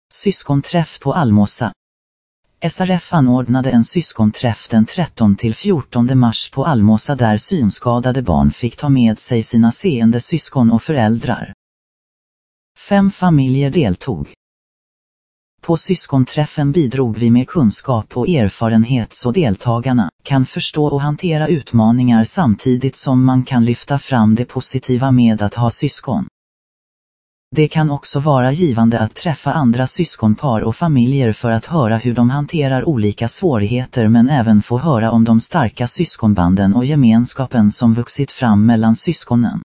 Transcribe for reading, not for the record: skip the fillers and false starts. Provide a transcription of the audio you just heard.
Syskonträff på Almåsa. SRF anordnade en syskonträff den 13-14 mars på Almåsa där synskadade barn fick ta med sig sina seende syskon och föräldrar. 5 familjer deltog. På syskonträffen bidrog vi med kunskap och erfarenhet så deltagarna kan förstå och hantera utmaningar samtidigt som man kan lyfta fram det positiva med att ha syskon. Det kan också vara givande att träffa andra syskonpar och familjer för att höra hur de hanterar olika svårigheter men även få höra om de starka syskonbanden och gemenskapen som vuxit fram mellan syskonen.